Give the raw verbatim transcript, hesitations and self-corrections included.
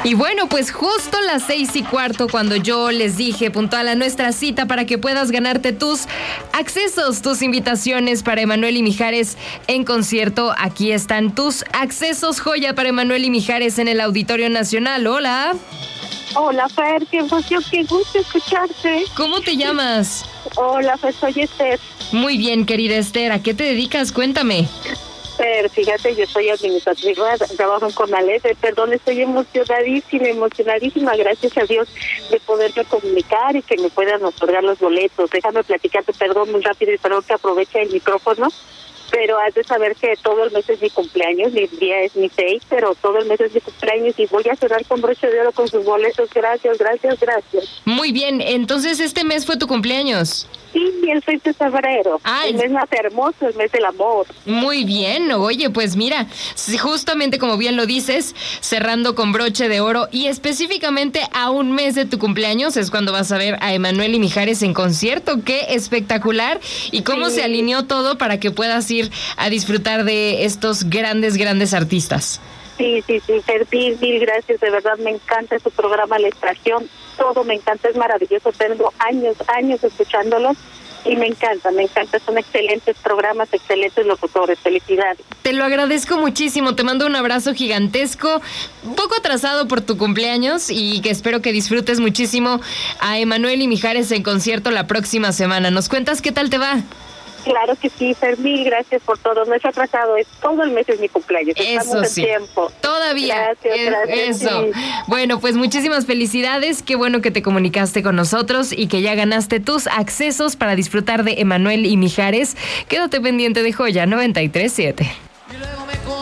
Y bueno, pues justo las seis y cuarto, cuando yo les dije puntual a nuestra cita para que puedas ganarte tus accesos, tus invitaciones para Emmanuel y Mijares en concierto. Aquí están tus accesos, joya, para Emmanuel y Mijares en el Auditorio Nacional. Hola. Hola, Fer, qué emoción, qué gusto escucharte. ¿Cómo te llamas? Hola, Fer, soy Esther. Muy bien, querida Esther, ¿a qué te dedicas? Cuéntame. Fer, fíjate, yo soy administrativa, trabajo en Conalep, perdón, estoy emocionadísima, emocionadísima, gracias a Dios, de poderme comunicar y que me puedan otorgar los boletos. Déjame platicarte, perdón, muy rápido y perdón que aproveche el micrófono, pero has de saber que todo el mes es mi cumpleaños, mi día es mi seis, pero todo el mes es mi cumpleaños y voy a cerrar con broche de oro con sus boletos. Gracias, gracias, gracias. Muy bien, entonces este mes fue tu cumpleaños. Sí, el seis de febrero. Ay. El mes más hermoso, el mes del amor. Muy bien, oye, pues mira, justamente como bien lo dices, cerrando con broche de oro y específicamente a un mes de tu cumpleaños es cuando vas a ver a Emmanuel y Mijares en concierto. ¡Qué espectacular! Y cómo Sí. se alineó todo para que puedas ir a disfrutar de estos grandes, grandes artistas. Sí, sí, sí, Fer, mil, mil gracias, de verdad me encanta su programa, la estación, todo me encanta, es maravilloso, tengo años, años escuchándolos y me encanta, me encanta, son excelentes programas, excelentes locutores, felicidades. Te lo agradezco muchísimo, te mando un abrazo gigantesco, un poco atrasado por tu cumpleaños y que espero que disfrutes muchísimo a Emmanuel y Mijares en concierto la próxima semana. ¿Nos cuentas qué tal te va? Claro que sí, Fer, mil gracias por todo, no es atrasado, es todo el mes es mi cumpleaños, estamos Eso en sí. tiempo. Todavía. Gracias, Eh, gracias. Eso. Sí. Bueno, pues muchísimas felicidades. Qué bueno que te comunicaste con nosotros y que ya ganaste tus accesos para disfrutar de Emmanuel y Mijares. Quédate pendiente de Joya noventa y tres punto siete.